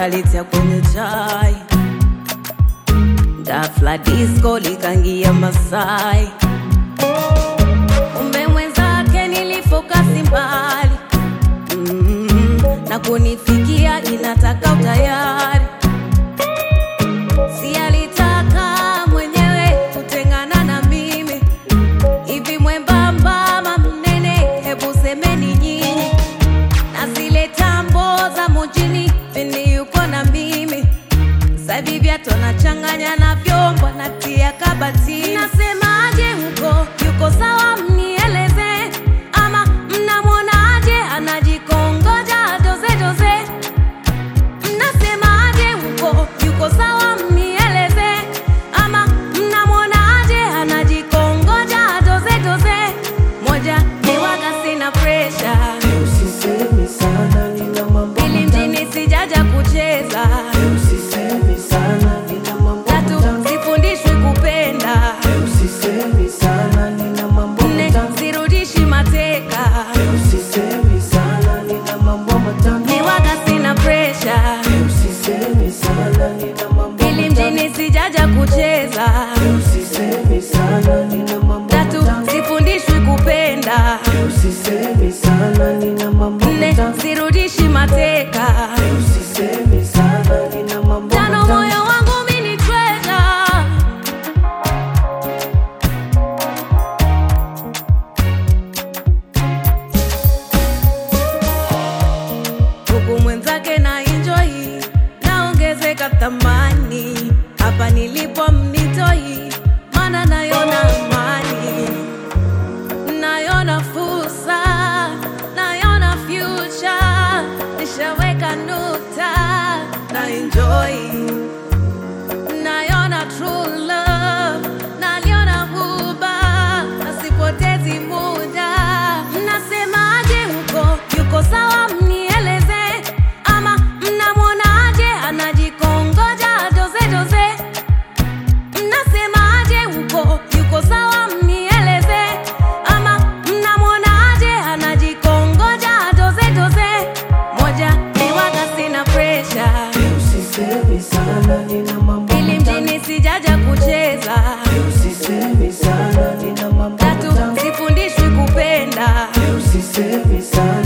kalitia kwenye chai, ghafla disco likangia Masai. Kumbe mwenzake nilifokasi mbali, na kunifikia inataka utayari. Si alitaka mwenyewe kutengana na mimi, hivi mwembamba ama mnene, hebu semeni nyinyi. Na zile tambo za mjini vini yuko na mimi, sasa hivi viatu nachanganya na vyombo natia kabati. Nasemaje huko, yuko sawa mnieleze, ama mnamwonaje anajikongoja doze doze? Mnasemaje huko, yuko sawa mnieleze, ama mnamwonaje anajikongoja doze doze? Moja ni waga sina pressure, usisemi sana nina mambo ili mjini sijaja kucheza, usisemi sana nina mambo tatu sifundishwi kupenda, usisemi sana nina mambo nne sirudishi mateka, usisemi sana nina mambo matamu ni waga sina pressure, usisemi sana nina mambo ili mjini sijaja kucheza, usisemi sana nina mambo tatu sifundishwi kupenda, usisemi sana nina mambo nne sirudishi mateka, usisemi sana nina mambo tano moyo wangu mini treasure. Huku mwenzake na enjoy, naongezeka thamani, hapa nilipo mnitoi, maana nayona amani, nayona fursa, nayona future, nishaweka nukta, na enjoy, nayona true love, naliona huba, nasipotezi muda. Mnasemaje huko, yuko sawa mnieleze, ama mnamwonaje anajikongoja doze doze? Mnasemaje huko, yuko sawa mnieleze, ama mnamwonaje anajikongoja doze doze? Moja ni waga sina pressure, usisemi sana nina mambo ili mjini sijaja kucheza, usisemi sana nina mambo tatu sifundishwi kupenda, usisemi sana